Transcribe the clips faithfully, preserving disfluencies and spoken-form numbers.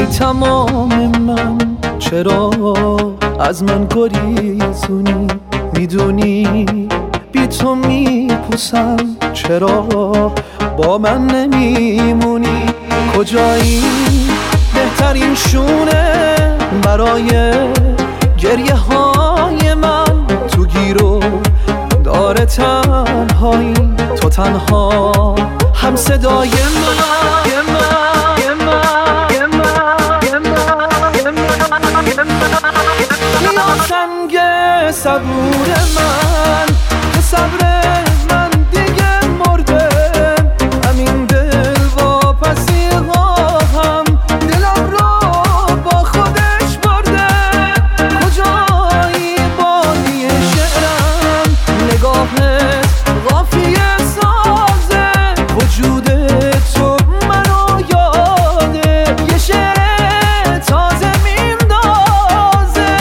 تمام من چرا از من گریزونی؟ میدونی بی تو میپوسم، چرا با من نمیمونی؟ کجایی بهترین شونه برای گریه های من؟ تو گیرو داره تنهایی، تو تنها هم صدای من. یا سنگ صبور من که صبر من دیگه مرده، همین دل واپسی ها هم دلم رو با خودش برده. کجایی بادی شعرم، نگاهت قافیه سازه، وجود تو منو یاده یه شعر تازه میندازه.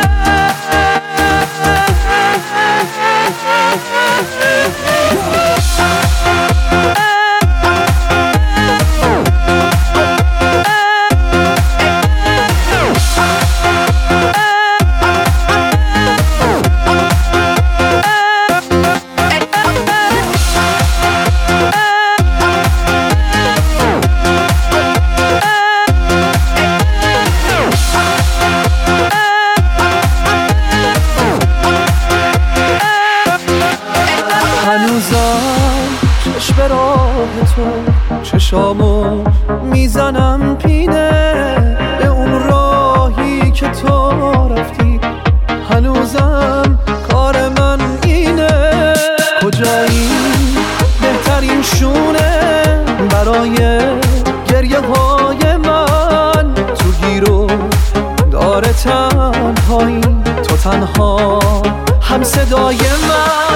هنوزم چشم به راه تو، چشامو میزنم پینه به اون راهی که تو رفتی. هنوزم کار من اینه، کجایی بهترین شونه برای گریه های من؟ تو گیرو داره تنهایی، تو تنها هم صدای من.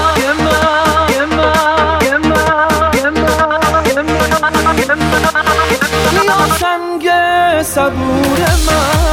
یا سنگ صبور من